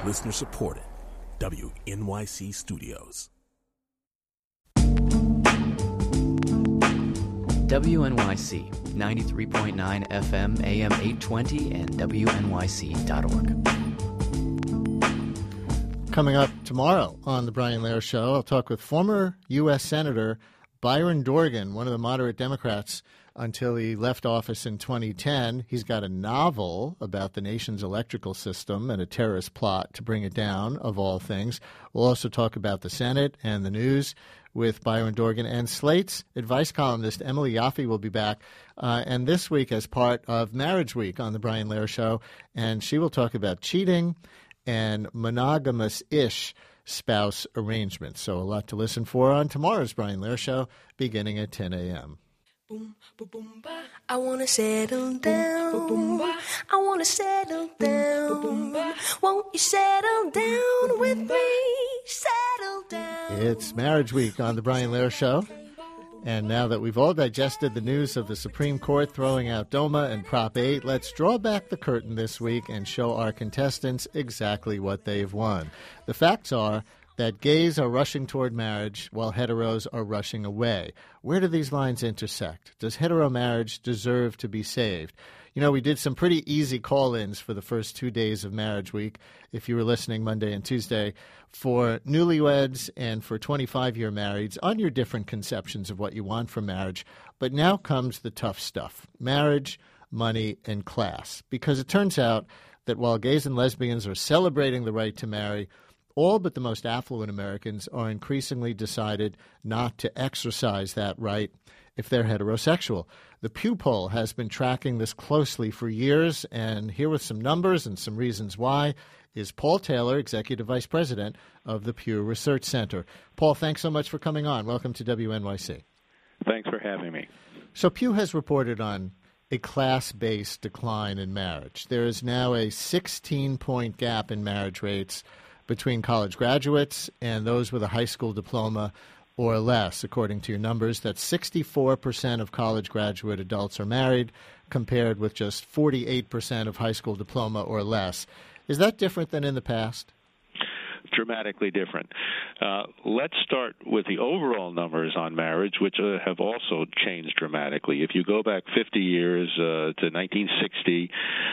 Listener supported. WNYC Studios. WNYC 93.9 FM, AM 820, and WNYC.org. Coming up tomorrow on The Brian Lehrer Show, I'll talk with former U.S. Senator Byron Dorgan, one of the moderate Democrats until he left office in 2010. He's got a novel about the nation's electrical system and a terrorist plot to bring it down, of all things. We'll also talk about the Senate and the news with Byron Dorgan. And Slate's advice columnist Emily Yaffe will be back, and this week as part of Marriage Week on The Brian Lehrer Show. And she will talk about cheating and monogamous-ish spouse arrangements. So a lot to listen for on tomorrow's Brian Lehrer Show, beginning at 10 a.m. Boom, boom, boom, ba. I want to settle down. Boom, boom, ba. I want to settle down. Boom, boom, ba. Won't you settle down with me? Settle down. It's Marriage Week on The Brian Lehrer Show. And now that we've all digested the news of the Supreme Court throwing out DOMA and Prop 8, let's draw back the curtain this week and show our contestants exactly what they've won. The facts are that gays are rushing toward marriage while heteros are rushing away. Where do these lines intersect? Does hetero marriage deserve to be saved? You know, we did some pretty easy call-ins for the first 2 days of Marriage Week, if you were listening Monday and Tuesday, for newlyweds and for 25-year marrieds on your different conceptions of what you want from marriage. But now comes the tough stuff: marriage, money, and class. Because it turns out that while gays and lesbians are celebrating the right to marry, all but the most affluent Americans are increasingly decided not to exercise that right if they're heterosexual. The Pew poll has been tracking this closely for years, and here with some numbers and some reasons why is Paul Taylor, Executive Vice President of the Pew Research Center. Paul, thanks so much for coming on. Welcome to WNYC. Thanks for having me. So Pew has reported on a class-based decline in marriage. There is now a 16-point gap in marriage rates between college graduates and those with a high school diploma or less. According to your numbers, that 64% of college graduate adults are married, compared with just 48% of high school diploma or less. Is that different than in the past? Dramatically different. Let's start with the overall numbers on marriage, which have also changed dramatically. If you go back 50 years to 1960,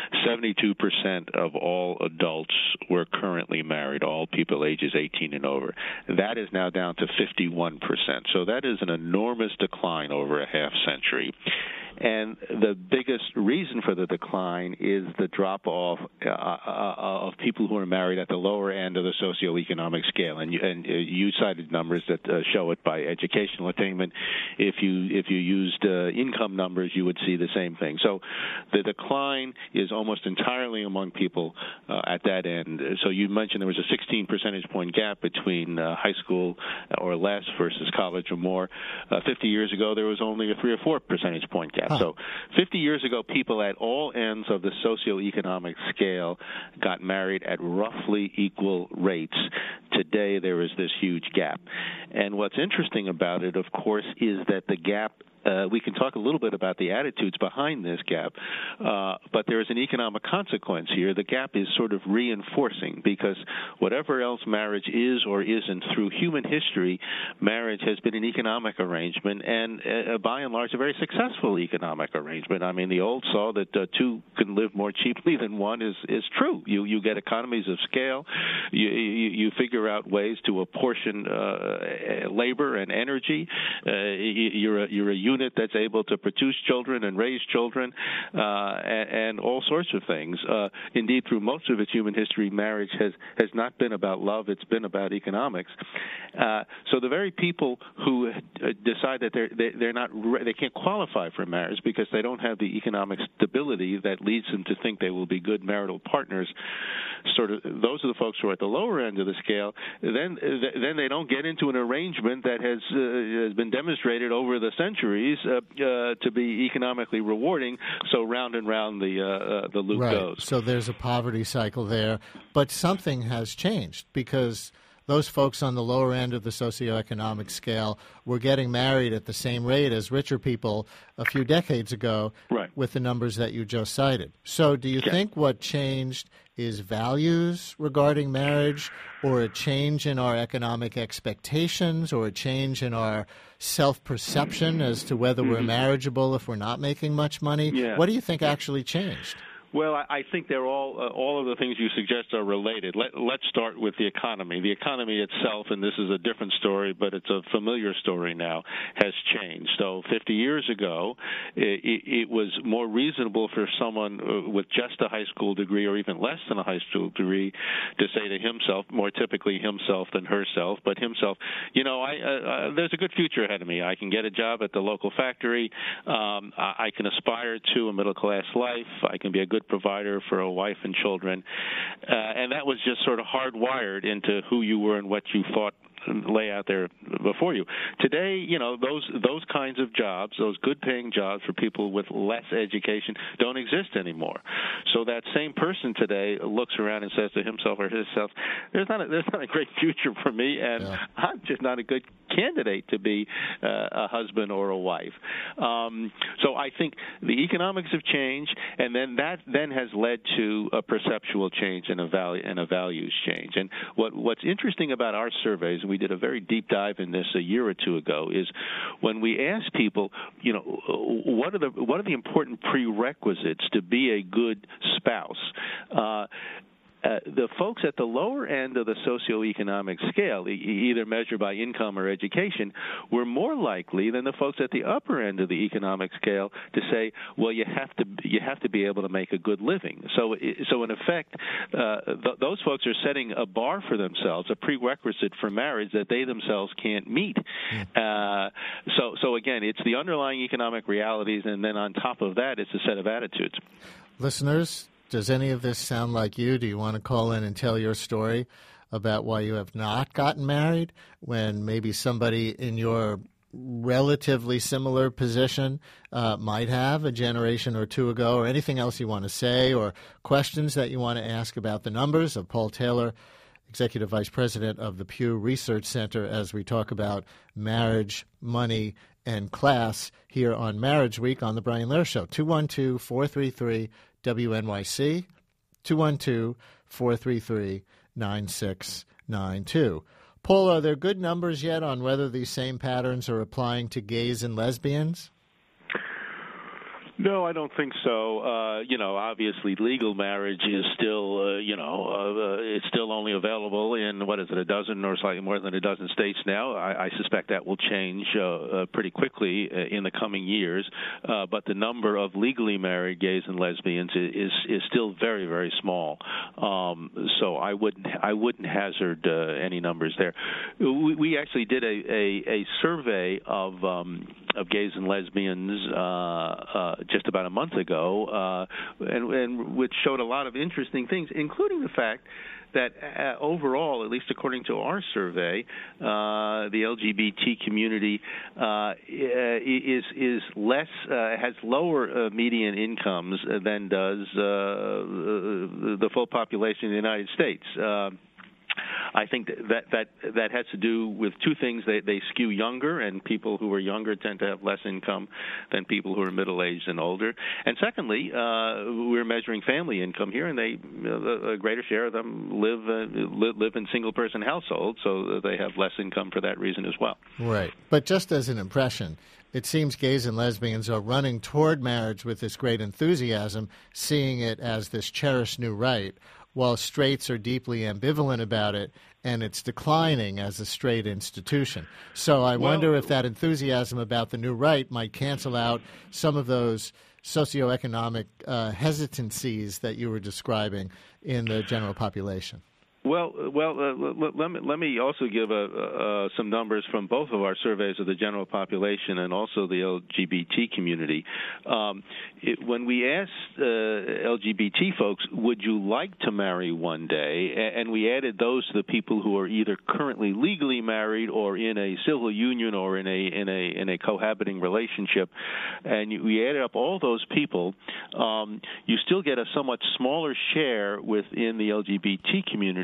72% of all adults were currently married, all people ages 18 and over. That is now down to 51%. So that is an enormous decline over a half century. And the biggest reason for the decline is the drop-off of people who are married at the lower end of the socioeconomic scale. And you cited numbers that show it by educational attainment. If you used income numbers, you would see the same thing. So the decline is almost entirely among people at that end. So you mentioned there was a 16 percentage point gap between high school or less versus college or more. 50 years ago, there was only a 3 or 4 percentage point gap. So 50 years ago, people at all ends of the socioeconomic scale got married at roughly equal rates. Today, there is this huge gap. And what's interesting about it, of course, is that the gap we can talk a little bit about the attitudes behind this gap, but there is an economic consequence here. The gap is sort of reinforcing, because whatever else marriage is or isn't, through human history, marriage has been an economic arrangement, and by and large a very successful economic arrangement. I mean, the old saw that two can live more cheaply than one is true. You get economies of scale. You figure out ways to apportion labor and energy. You're a unit that's able to produce children and raise children and all sorts of things. Indeed, through most of its human history, marriage has not been about love. It's been about economics. So the very people who decide that they can't qualify for marriage because they don't have the economic stability that leads them to think they will be good marital partners, sort of those are the folks who are at the lower end of the scale. Then they don't get into an arrangement that has been demonstrated over the centuries to be economically rewarding. So round and round the loop goes. So there's a poverty cycle there, but something has changed, because those folks on the lower end of the socioeconomic scale were getting married at the same rate as richer people a few decades ago, right, with the numbers that you just cited. So do you think what changed is values regarding marriage, or a change in our economic expectations, or a change in our self-perception as to whether we're marriageable if we're not making much money? Yeah. What do you think actually changed? Well, I think they're all of the things you suggest are related. Let's start with the economy. The economy itself, and this is a different story, but it's a familiar story now, has changed. So 50 years ago, it was more reasonable for someone with just a high school degree or even less than a high school degree to say to himself, more typically himself than herself, but himself, there's a good future ahead of me. I can get a job at the local factory. I can aspire to a middle-class life. I can be a good provider for a wife and children, and that was just sort of hardwired into who you were and what you thought lay out there before you. Today, those kinds of jobs, those good-paying jobs for people with less education, don't exist anymore. So that same person today looks around and says to himself or herself, "There's not a great future for me, and I'm just not a good candidate to be a husband or a wife." So I think the economics have changed, and then that has led to a perceptual change and a values change. And what's interesting about our surveys, we did a very deep dive in this a year or two ago, is when we ask people, what are the important prerequisites to be a good spouse? The folks at the lower end of the socioeconomic scale, either measured by income or education, were more likely than the folks at the upper end of the economic scale to say, well, you have to be able to make a good living. So in effect, those folks are setting a bar for themselves, a prerequisite for marriage that they themselves can't meet. So again, it's the underlying economic realities, and then on top of that, it's a set of attitudes. Listeners, does any of this sound like you? Do you want to call in and tell your story about why you have not gotten married when maybe somebody in your relatively similar position might have a generation or two ago, or anything else you want to say, or questions that you want to ask about the numbers of Paul Taylor, Executive Vice President of the Pew Research Center, as we talk about marriage, money, and class here on Marriage Week on The Brian Lehrer Show. 212-433-WNYC, 212-433-9692. Paul, are there good numbers yet on whether these same patterns are applying to gays and lesbians? No, I don't think so. Obviously, legal marriage is still, it's still only available in, a dozen or slightly more than a dozen states now. I suspect that will change pretty quickly in the coming years. But the number of legally married gays and lesbians is still very, very small. So I wouldn't hazard any numbers there. We actually did a survey of gays and lesbians just about a month ago, and which showed a lot of interesting things, including the fact that overall, at least according to our survey, the LGBT community is less has lower median incomes than does the full population of the United States. I think that has to do with two things. They skew younger, and people who are younger tend to have less income than people who are middle-aged and older. And secondly, we're measuring family income here, and a greater share of them live in single-person households, so they have less income for that reason as well. Right. But just as an impression, it seems gays and lesbians are running toward marriage with this great enthusiasm, seeing it as this cherished new right, while straights are deeply ambivalent about it, and it's declining as a straight institution. So I wonder if that enthusiasm about the new right might cancel out some of those socioeconomic hesitancies that you were describing in the general population. Well, let me also give some numbers from both of our surveys of the general population and also the LGBT community. When we asked LGBT folks, would you like to marry one day, and we added those to the people who are either currently legally married or in a civil union or in a cohabiting relationship, and we added up all those people, you still get a somewhat smaller share within the LGBT community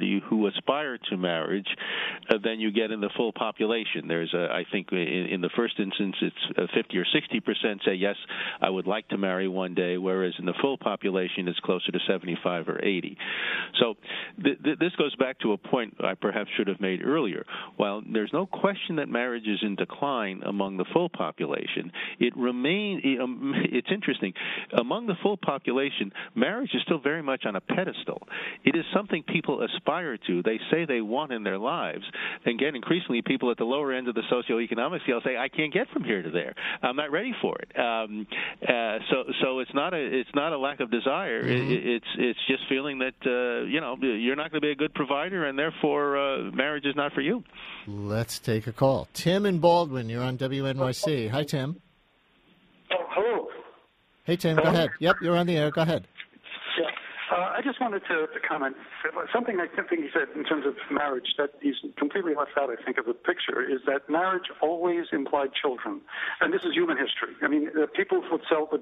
who aspire to marriage than you get in the full population. There's, I think, in the first instance, it's 50 or 60% say, yes, I would like to marry one day, whereas in the full population, it's closer to 75 or 80. So this goes back to a point I perhaps should have made earlier. While there's no question that marriage is in decline among the full population, it's interesting. Among the full population, marriage is still very much on a pedestal. It is something people aspire to. They say they want in their lives. And again, increasingly, people at the lower end of the socioeconomic scale say, I can't get from here to there. I'm not ready for it. So it's not a lack of desire. Mm-hmm. It's just feeling that you're not going to be a good provider, and therefore marriage is not for you. Let's take a call. Tim in Baldwin, you're on WNYC. Hi, Tim. Oh, hello. Hey, Tim, go ahead. Yep, you're on the air. Go ahead. Yeah. I just wanted to comment. Something I think he said in terms of marriage that he's completely left out, I think, of the picture is that marriage always implied children. And this is human history. I mean, people would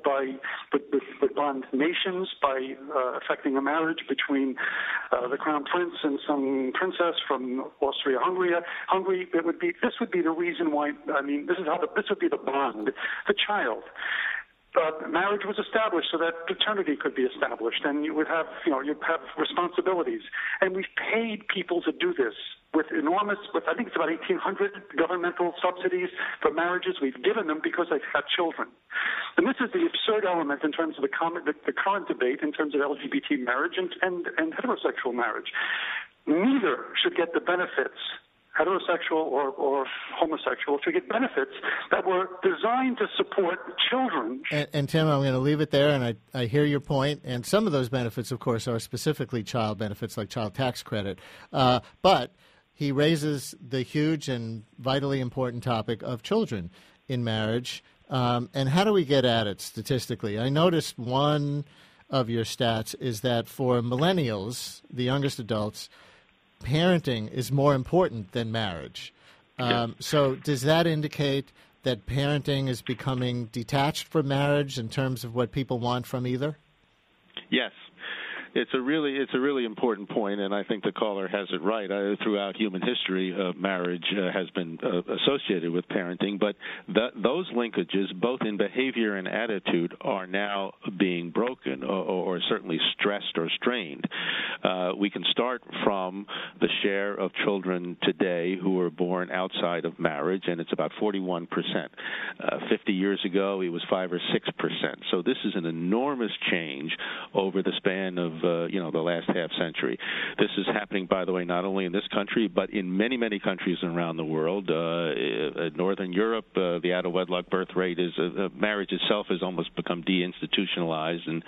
bond nations by effecting a marriage between the crown prince and some princess from Austria-Hungary. This would be the reason why, this would be the bond, the child. Marriage was established so that paternity could be established, and you'd have responsibilities. And we've paid people to do this with I think it's about 1,800 governmental subsidies for marriages. We've given them because they've had children. And this is the absurd element in terms of the current debate in terms of LGBT marriage and heterosexual marriage. Neither should get the benefits, heterosexual or homosexual, to get benefits that were designed to support children. And Tim, I'm going to leave it there, and I hear your point. And some of those benefits, of course, are specifically child benefits like child tax credit. But he raises the huge and vitally important topic of children in marriage. And how do we get at it statistically? I noticed one of your stats is that for millennials, the youngest adults, parenting is more important than marriage. So does that indicate that parenting is becoming detached from marriage in terms of what people want from either? Yes. It's a really important point, and I think the caller has it right. Throughout human history, marriage has been associated with parenting, but those linkages, both in behavior and attitude, are now being broken or certainly stressed or strained. We can start from the share of children today who are born outside of marriage, and it's about 41%. 50 years ago, it was 5 or 6%. So this is an enormous change over the span of the last half century. This is happening, by the way, not only in this country, but in many, many countries around the world. Northern Europe, the out-of-wedlock birth rate is marriage itself has almost become deinstitutionalized, and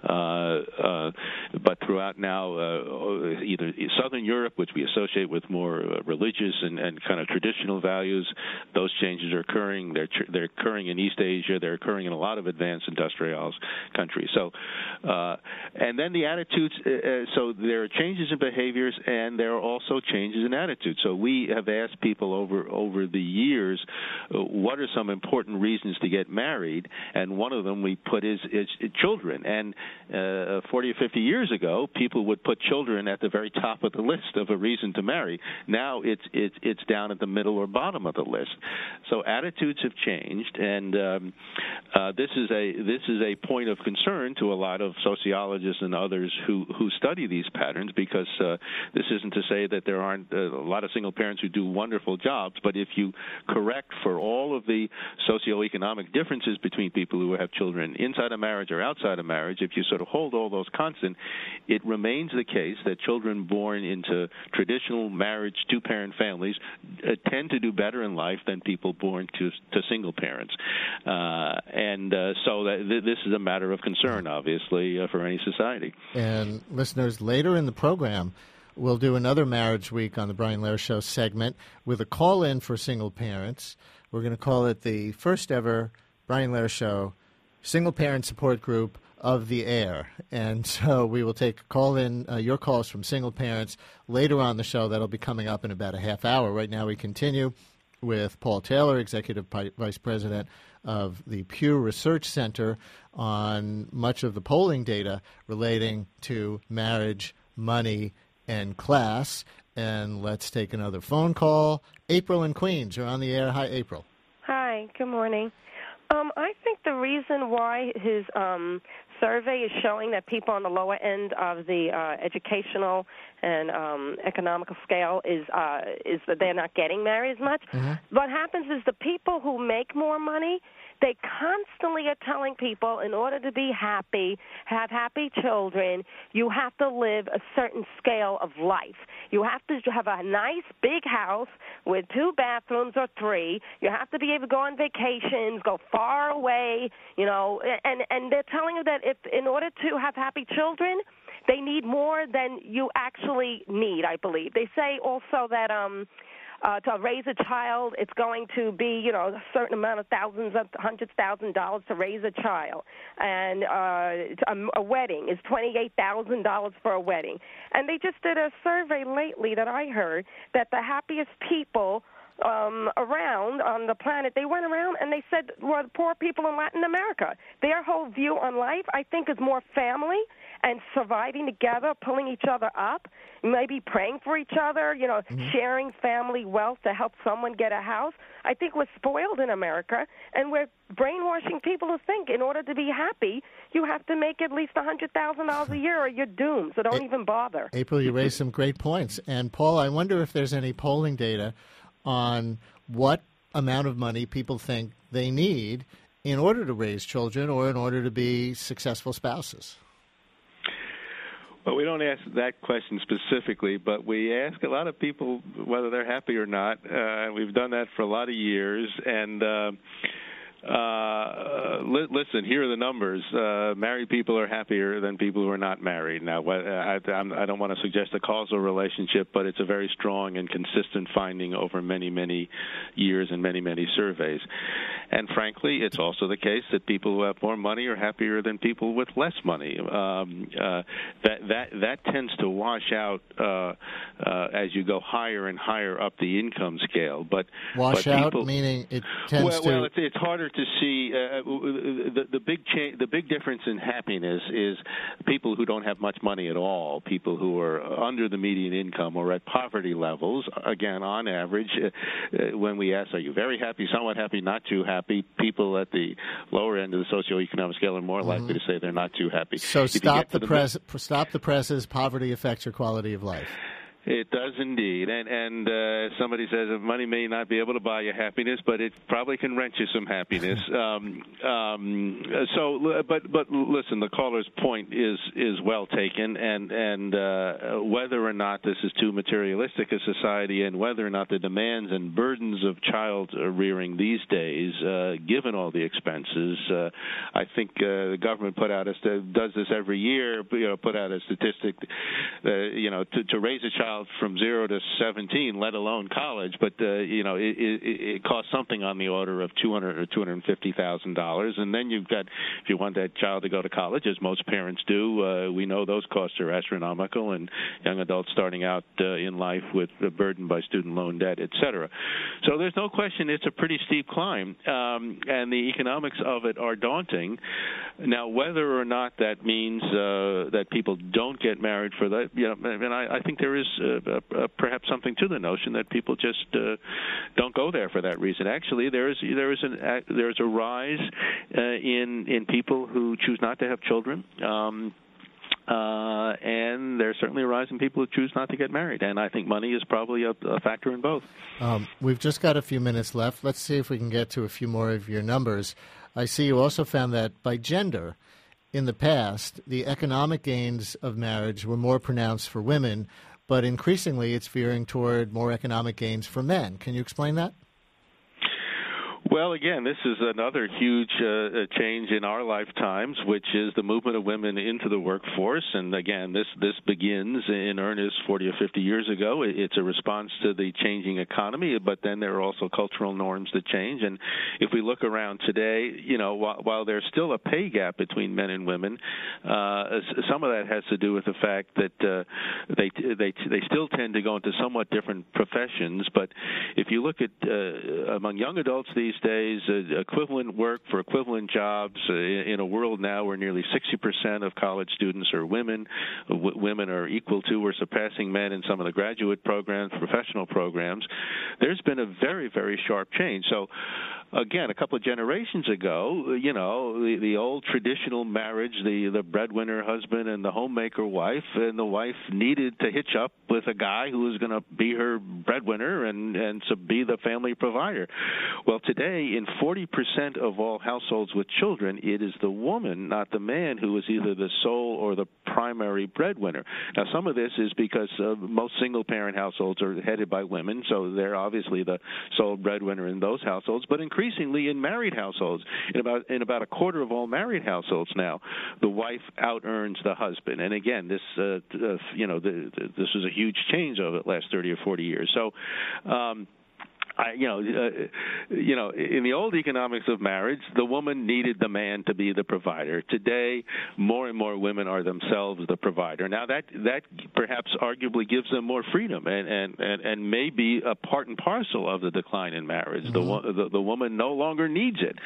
but throughout now, either Southern Europe, which we associate with more religious and kind of traditional values, those changes are occurring. They're occurring in East Asia. They're occurring in a lot of advanced industrialized countries. So, and then the attitudes. So there are changes in behaviors, and there are also changes in attitudes. So we have asked people over the years, what are some important reasons to get married? And one of them we put is children. And 40 or 50 years ago, people would put children at the very top of the list of a reason to marry. Now it's down at the middle or bottom of the list. So attitudes have changed, and this is a point of concern to a lot of sociologists and others who study these patterns, because this isn't to say that there aren't a lot of single parents who do wonderful jobs, but if you correct for all of the socioeconomic differences between people who have children inside of marriage or outside of marriage, if you sort of hold all those constant, it remains the case that children born into traditional marriage, two-parent families tend to do better in life than people born to single parents. So this is a matter of concern, obviously, for any society. And listeners, later in the program, we'll do another Marriage Week on the Brian Lehrer Show segment with a call-in for single parents. We're going to call it the first ever Brian Lehrer Show Single Parent Support Group of the Air. And so we will take call-in your calls from single parents later on the show. That'll be coming up in about a half hour. Right now we continue with Paul Taylor, Executive Vice President of the Pew Research Center, on much of the polling data relating to marriage, money, and class. And let's take another phone call. April in Queens, you're on the air. Hi, April. Hi, good morning. I think the reason why his survey is showing that people on the lower end of the educational and economical scale is that they're not getting married as much. Mm-hmm. What happens is the people who make more money, they constantly are telling people in order to be happy, have happy children, you have to live a certain scale of life. You have to have a nice big house with 2 bathrooms or 3. You have to be able to go on vacations, go far away, and they're telling you that if in order to have happy children, they need more than you actually need, I believe. They say also that to raise a child, it's going to be, a certain amount of thousands of $100,000 to raise a child. And a wedding is $28,000 for a wedding. And they just did a survey lately that I heard that the happiest people around on the planet, they went around and they said, well, the poor people in Latin America. Their whole view on life, I think, is more family and surviving together, pulling each other up, maybe praying for each other, sharing family wealth to help someone get a house. I think we're spoiled in America, and we're brainwashing people to think in order to be happy, you have to make at least $100,000 a year or you're doomed, so don't even bother. April, you raised some great points. And, Paul, I wonder if there's any polling data on what amount of money people think they need in order to raise children or in order to be successful spouses. Well, we don't ask that question specifically, but we ask a lot of people whether they're happy or not. We've done that for a lot of years, and listen, here are the numbers. Married people are happier than people who are not married. Now, I don't want to suggest a causal relationship, but it's a very strong and consistent finding over many, many years and many, many surveys. And frankly, it's also the case that people who have more money are happier than people with less money. That tends to wash out as you go higher and higher up the income scale. But out meaning it tends to. Well, it's harder to see. The big difference in happiness is people who don't have much money at all, people who are under the median income or at poverty levels. Again, on average, when we ask, are you very happy, somewhat happy, not too happy, people at the lower end of the socioeconomic scale are more likely to say they're not too happy. So stop the presses. Poverty affects your quality of life. It does indeed, and somebody says that money may not be able to buy you happiness, but it probably can rent you some happiness. But listen, the caller's point is well taken, and whether or not this is too materialistic a society, and whether or not the demands and burdens of child rearing these days, given all the expenses, I think the government does this every year. Put out a statistic, to raise a child from 0 to 17, let alone college, but it costs something on the order of $200,000 or $250,000, and then you've got, if you want that child to go to college, as most parents do, we know those costs are astronomical, and young adults starting out in life with a burden by student loan debt, et cetera. So there's no question it's a pretty steep climb, and the economics of it are daunting. Now, whether or not that means that people don't get married for that, and I think there is perhaps something to the notion that people just don't go there for that reason. Actually, there is a rise in people who choose not to have children. And there's certainly a rise in people who choose not to get married. And I think money is probably a factor in both. We've just got a few minutes left. Let's see if we can get to a few more of your numbers. I see you also found that by gender, in the past, the economic gains of marriage were more pronounced for women, but increasingly it's veering toward more economic gains for men. Can you explain that? Well, again, this is another huge change in our lifetimes, which is the movement of women into the workforce. And again, this begins in earnest 40 or 50 years ago. It's a response to the changing economy, but then there are also cultural norms that change. And if we look around today, while there's still a pay gap between men and women, some of that has to do with the fact that they still tend to go into somewhat different professions. But if you look at among young adults these days, equivalent work for equivalent jobs in a world now where nearly 60% of college students are women. Women are equal to or surpassing men in some of the graduate programs, professional programs. There's been a very, very sharp change. So, again, a couple of generations ago, the old traditional marriage, the breadwinner husband and the homemaker wife, and the wife needed to hitch up with a guy who was going to be her breadwinner and to be the family provider. Well, today, in 40% of all households with children, it is the woman, not the man, who is either the sole or the primary breadwinner. Now, some of this is because most single-parent households are headed by women, so they're obviously the sole breadwinner in those households, but increasingly in married households. In about a quarter of all married households now, the wife out-earns the husband. And again, this this was a huge change over the last 30 or 40 years. So, in the old economics of marriage, the woman needed the man to be the provider. Today, more and more women are themselves the provider. Now, that perhaps arguably gives them more freedom and may be a part and parcel of the decline in marriage. Mm-hmm. The woman no longer needs it.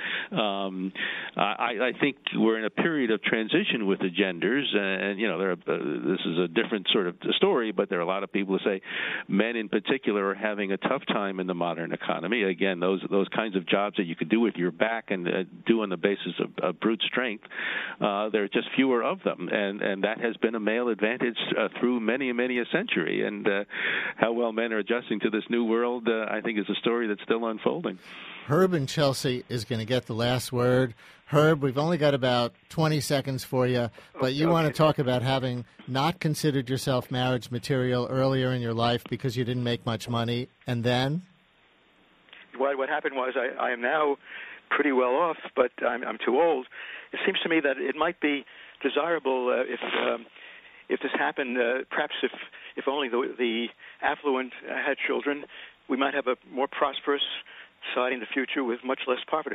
I think we're in a period of transition with the genders, and this is a different sort of story, but there are a lot of people who say men in particular are having a tough time in the modern economy. Again, those kinds of jobs that you could do with your back and do on the basis of brute strength, there are just fewer of them, and that has been a male advantage through many a century. And how well men are adjusting to this new world, I think, is a story that's still unfolding. Herb in Chelsea is going to get the last word. Herb, we've only got about 20 seconds for you, but you want to talk about having not considered yourself marriage material earlier in your life because you didn't make much money, and then? What happened was I am now pretty well off, but I'm too old. It seems to me that it might be desirable if this happened. Perhaps if only the affluent had children, we might have a more prosperous society in the future with much less poverty.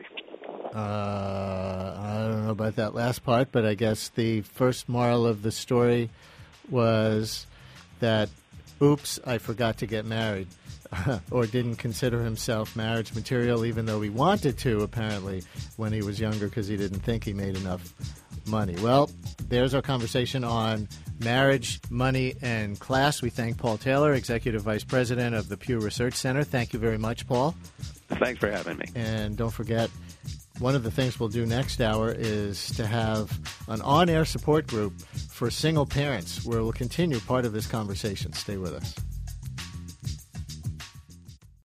I don't know about that last part, but I guess the first moral of the story was that, oops, I forgot to get married. Or didn't consider himself marriage material, even though he wanted to, apparently, when he was younger because he didn't think he made enough money. Well, there's our conversation on marriage, money, and class. We thank Paul Taylor, Executive Vice President of the Pew Research Center. Thank you very much, Paul. Thanks for having me. And don't forget, one of the things we'll do next hour is to have an on-air support group for single parents where we'll continue part of this conversation. Stay with us.